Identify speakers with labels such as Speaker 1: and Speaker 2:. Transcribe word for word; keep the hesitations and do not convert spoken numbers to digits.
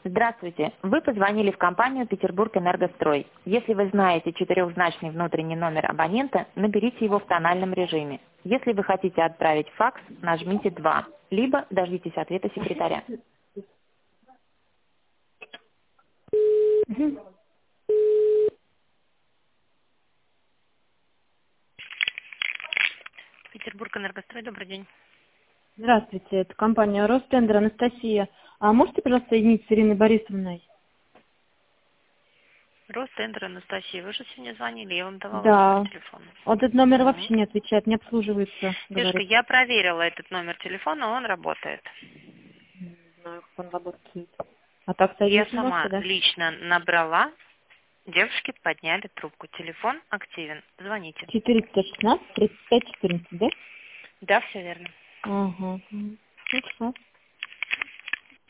Speaker 1: Здравствуйте. Вы позвонили в компанию «Петербург-Энергострой». Если вы знаете четырехзначный внутренний номер абонента, наберите его в тональном режиме. Если вы хотите отправить факс, нажмите два, либо дождитесь ответа секретаря.
Speaker 2: Мгм.
Speaker 3: Петербург-Энергострой, добрый день.
Speaker 2: Здравствуйте, это компания Ростендер, Анастасия. А можете, пожалуйста, соединить с Ириной Борисовной?
Speaker 3: Ростендер, Анастасия, вы же сегодня звонили, я вам давала номер
Speaker 2: Да.
Speaker 3: телефона.
Speaker 2: Вот этот номер
Speaker 3: Мгм.
Speaker 2: вообще не отвечает, не обслуживается,
Speaker 3: Девушка,
Speaker 2: говорит.
Speaker 3: я проверила этот номер телефона, он работает.
Speaker 2: Не знаю, как он работает. А так
Speaker 3: Я
Speaker 2: соединить не можете,
Speaker 3: сама
Speaker 2: да?
Speaker 3: лично набрала, девушки подняли трубку. Телефон активен, звоните.
Speaker 2: четыреста шестнадцать тридцать пять четырнадцать, да?
Speaker 3: Да, все верно.
Speaker 2: Ага. Мгм. Хорошо.